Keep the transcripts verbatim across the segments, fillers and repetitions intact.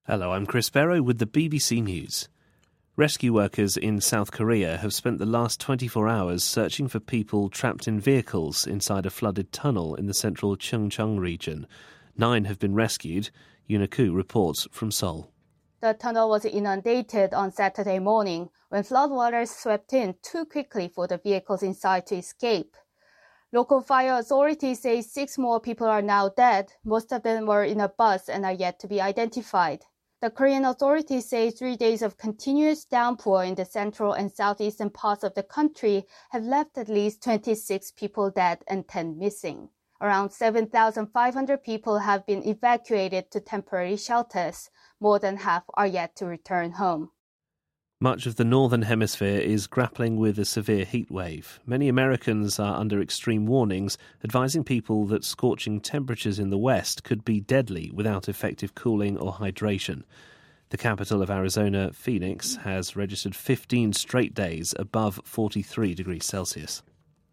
Hello, I'm Chris Barrow with the B B C News. Rescue workers in South Korea have spent the last twenty-four hours searching for people trapped in vehicles inside a flooded tunnel in the central Chungcheong region. Nine have been rescued. Yuna Koo reports from Seoul. The tunnel was inundated on Saturday morning when floodwaters swept in too quickly for the vehicles inside to escape. Local fire authorities say six more people are now dead. Most of them were in a bus and are yet to be identified. The Korean authorities say three days of continuous downpour in the central and southeastern parts of the country have left at least twenty-six people dead and ten missing. Around seven thousand five hundred people have been evacuated to temporary shelters. More than half are yet to return home. Much of the northern hemisphere is grappling with a severe heat wave. Many Americans are under extreme warnings, advising people that scorching temperatures in the west could be deadly without effective cooling or hydration. The capital of Arizona, Phoenix, has registered fifteen straight days above forty-three degrees Celsius.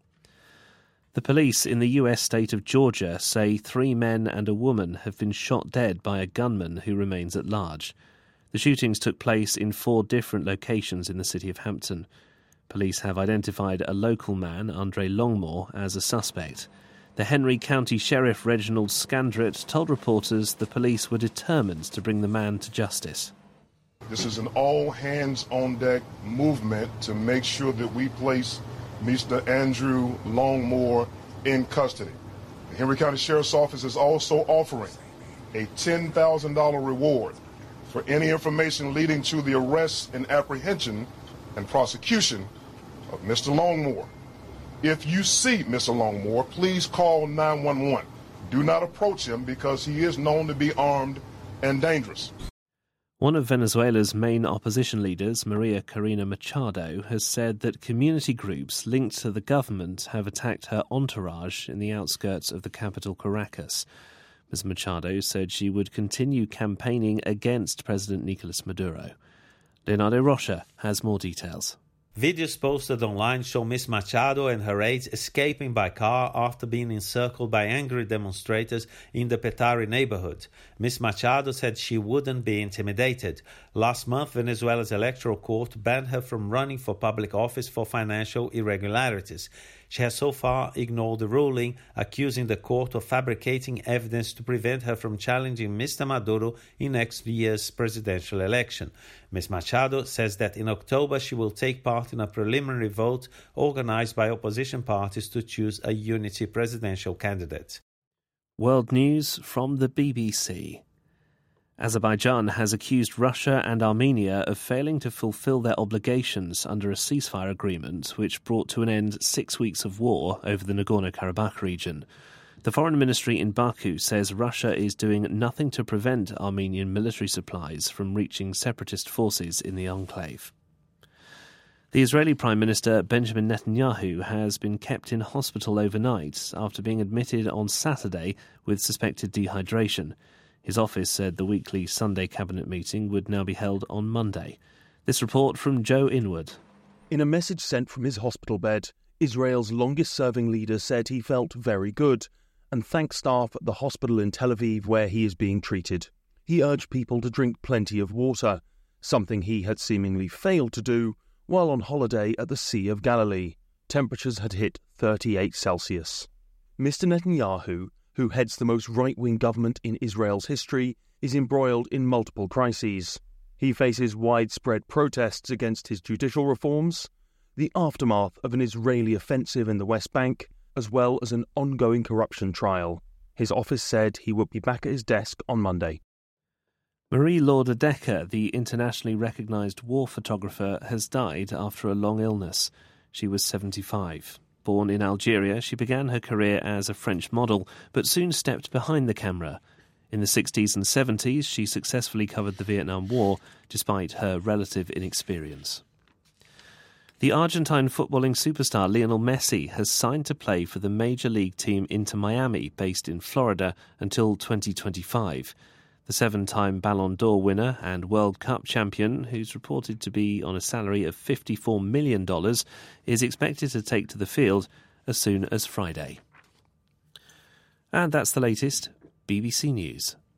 The police in the U S state of Georgia say three men and a woman have been shot dead by a gunman who remains at large. The shootings took place in four different locations in the city of Hampton. Police have identified a local man, Andre Longmore, as a suspect. The Henry County Sheriff Reginald Scandrett told reporters the police were determined to bring the man to justice. This is an all-hands-on-deck movement to make sure that we place Mister Andrew Longmore in custody. The Henry County Sheriff's Office is also offering a ten thousand dollars reward for any information leading to the arrest and apprehension and prosecution of Mister Longmore. If you see Mister Longmore, please call nine one one. Do not approach him because he is known to be armed and dangerous. One of Venezuela's main opposition leaders, Maria Corina Machado, has said that community groups linked to the government have attacked her entourage in the outskirts of the capital, Caracas. Miz Machado said she would continue campaigning against President Nicolas Maduro. Leonardo Rocha has more details. Videos posted online show Miz Machado and her aides escaping by car after being encircled by angry demonstrators in the Petare neighborhood. Miz Machado said she wouldn't be intimidated. Last month, Venezuela's electoral court banned her from running for public office for financial irregularities. She has so far ignored the ruling, accusing the court of fabricating evidence to prevent her from challenging Mister Maduro in next year's presidential election. Miz Machado says that in October she will take part in a preliminary vote organized by opposition parties to choose a unity presidential candidate. World News from the B B C. Azerbaijan has accused Russia and Armenia of failing to fulfill their obligations under a ceasefire agreement which brought to an end six weeks of war over the Nagorno-Karabakh region. The foreign ministry in Baku says Russia is doing nothing to prevent Armenian military supplies from reaching separatist forces in the enclave. The Israeli Prime Minister Benjamin Netanyahu has been kept in hospital overnight after being admitted on Saturday with suspected dehydration. His office said the weekly Sunday cabinet meeting would now be held on Monday. This report from Joe Inwood. In a message sent from his hospital bed, Israel's longest-serving leader said he felt very good and thanked staff at the hospital in Tel Aviv where he is being treated. He urged people to drink plenty of water, something he had seemingly failed to do while on holiday at the Sea of Galilee. Temperatures had hit thirty-eight Celsius. Mister Netanyahu, who heads the most right-wing government in Israel's history, is embroiled in multiple crises. He faces widespread protests against his judicial reforms, the aftermath of an Israeli offensive in the West Bank, as well as an ongoing corruption trial. His office said he would be back at his desk on Monday. Marie Lauder Decker, the internationally recognised war photographer, has died after a long illness. She was seventy-five. Born in Algeria, she began her career as a French model, but soon stepped behind the camera. In the sixties and seventies, she successfully covered the Vietnam War, despite her relative inexperience. The Argentine footballing superstar Lionel Messi has signed to play for the Major League team Inter Miami, based in Florida, until twenty twenty-five. The seven-time Ballon d'Or winner and World Cup champion, who's reported to be on a salary of fifty-four million dollars, is expected to take to the field as soon as Friday. And that's the latest. B B C News.